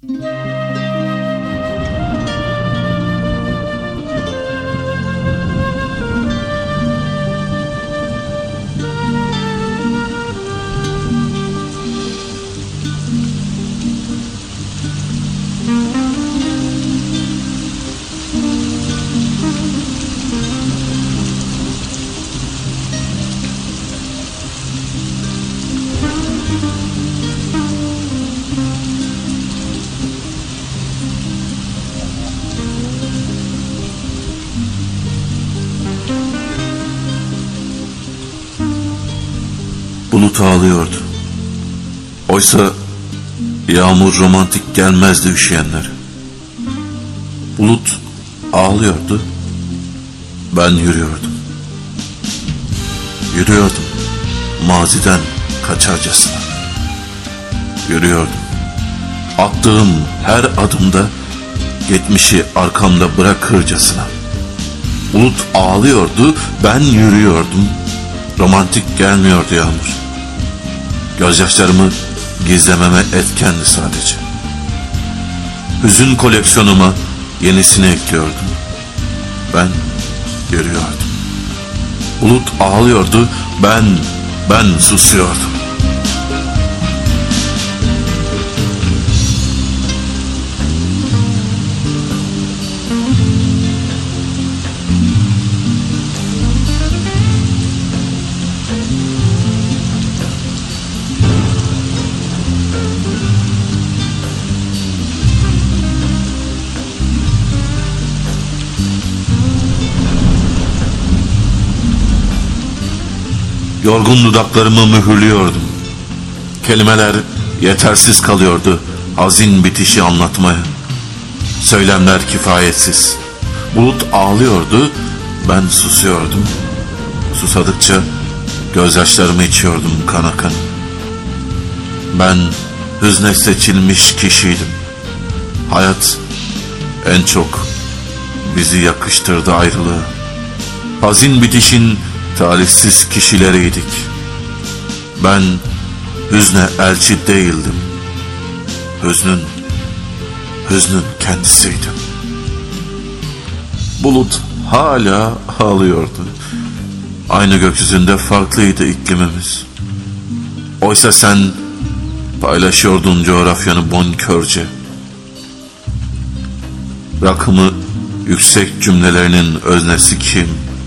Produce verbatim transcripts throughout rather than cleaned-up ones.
Bulut ağlıyordu. Oysa yağmur romantik gelmezdi üşüyenlere. Bulut ağlıyordu. Ben yürüyordum. Yürüyordum maziden kaçarcasına. Yürüyordum. Attığım her adımda geçmişi arkamda bırakırcasına. Bulut ağlıyordu, ben yürüyordum. Romantik gelmiyordu yağmur. Gözyaşlarımı gizlememe etkendi sadece. Hüzün koleksiyonuma yenisini ekliyordum. Ben yürüyordum. Bulut ağlıyordu, ben, ben susuyordum. Yorgun dudaklarımı mühürlüyordum. Kelimeler yetersiz kalıyordu hazin bitişi anlatmaya. Söylemler kifayetsiz. Bulut ağlıyordu, ben susuyordum. Susadıkça gözyaşlarımı içiyordum kana kana. Ben hüzne seçilmiş kişiydim. Hayat en çok bizi yakıştırdı ayrılığı. Hazin bitişin talihsiz kişileriydik. Ben hüzne elçi değildim. Hüznün, hüznün kendisiydim. Bulut hala ağlıyordu. Aynı gökyüzünde farklıydı iklimimiz. Oysa sen paylaşıyordun coğrafyanı bonkörce. Rakımı yüksek cümlelerinin öznesi kim?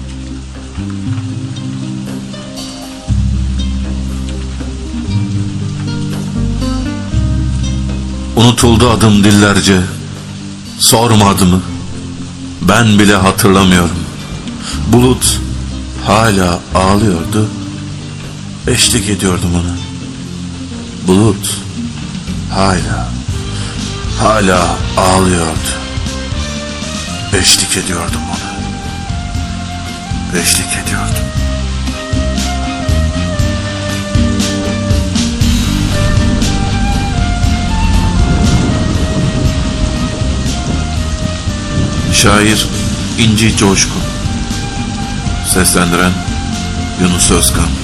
Unutuldu adım dillerce. Sorma adımı. Ben bile hatırlamıyorum. Bulut hala ağlıyordu. Eşlik ediyordum ona. Bulut hala, hala ağlıyordu. Eşlik ediyordum ona. Eşlik ediyordum. Şair İnci Coşkun. Seslendiren Yunus Özkan.